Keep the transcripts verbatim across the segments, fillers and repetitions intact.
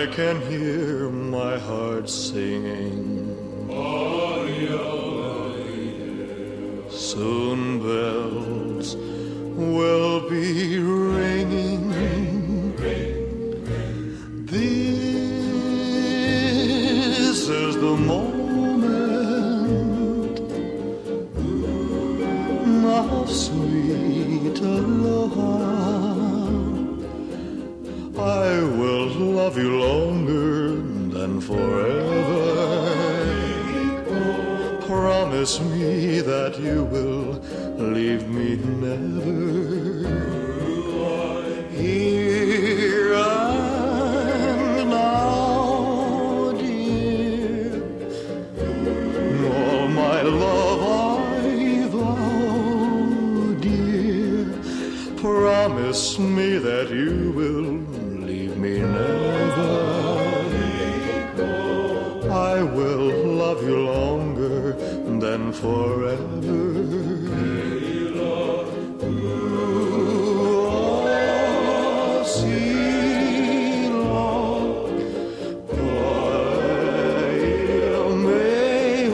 can hear my heart singing. Soon bells will be ringing. This is the moment of sweet aloha. I will love you longer than forever. Promise me that you will leave me never. Here and now, dear, all my love I vow, dear. Promise me that you will leave me never. I will love you longer than forever. Oh, see, Lord, may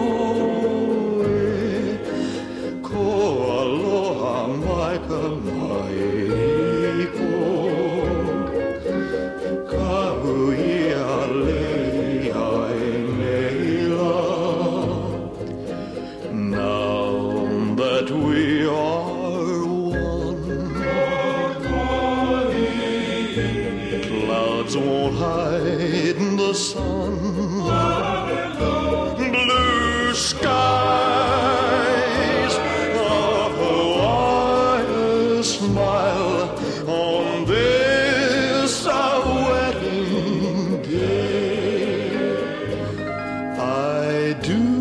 ko aloha mai ka mai ko ka hui ale. Now that we are one, clouds won't hide the sun. Blue skies, a Hawaiian smile on this our wedding day. I do